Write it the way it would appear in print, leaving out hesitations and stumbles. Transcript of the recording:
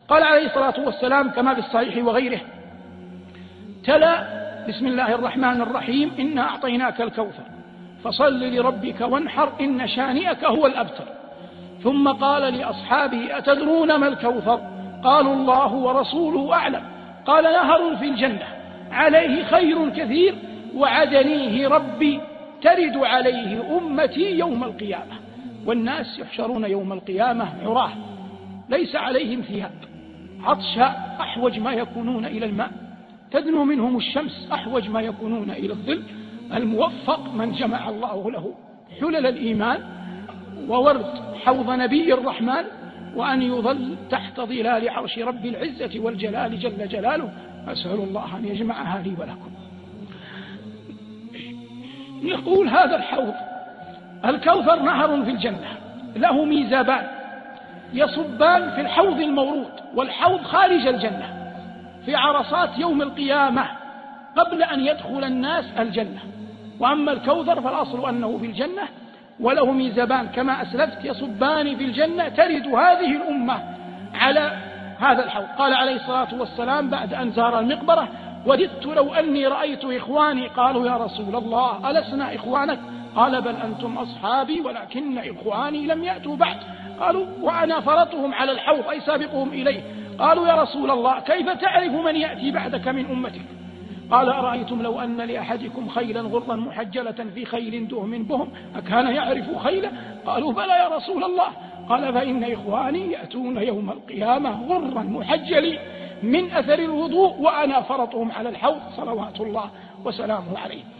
قال عليه الصلاة والسلام كما في الصحيح وغيره: تلا بسم الله الرحمن الرحيم: إنا أعطيناك الكوثر فصل لربك وانحر إن شانئك هو الأبتر. ثم قال لأصحابه: أتدرون ما الكوثر؟ قالوا: الله ورسوله أعلم. قال: نهر في الجنة عليه خير كثير وعدنيه ربي ترد عليه أمتي يوم القيامة. والناس يحشرون يوم القيامة عراه ليس عليهم ثياب، عطشاء أحوج ما يكونون إلى الماء، تدنو منهم الشمس أحوج ما يكونون إلى الظل. الموفق من جمع الله له حلل الإيمان وورد حوض نبي الرحمن، وأن يظل تحت ظلال عرش رب العزة والجلال جل جلاله. أسأل الله أن يجمعها لي ولكم. يقول هذا الحوض الكوثر نهر في الجنة له ميزابان يصبان في الحوض المورود، والحوض خارج الجنة في عرصات يوم القيامة قبل أن يدخل الناس الجنة. وأما الكوثر فالأصل أنه في الجنة وله ميزابان كما أسلفت يصبان في الجنة ترد هذه الأمة على هذا الحوض. قال عليه الصلاة والسلام بعد أن زار المقبرة: وددت لو أني رأيت إخواني. قالوا: يا رسول الله ألسنا إخوانك؟ قال: بل أنتم أصحابي ولكن إخواني لم يأتوا بعد. قالوا: وأنا فرطهم على الحوض أي سابقهم إليه. قالوا: يا رسول الله كيف تعرف من يأتي بعدك من أمتك؟ قال: أرأيتم لو أن لأحدكم خيلا غرا محجلة في خيل دهم بهم أكان يعرف خيلا؟ قالوا: بلى يا رسول الله. قال: فإن إخواني يأتون يوم القيامة غرا محجلين من أثر الوضوء وأنا فرطهم على الحوض صلوات الله وسلامه عليه.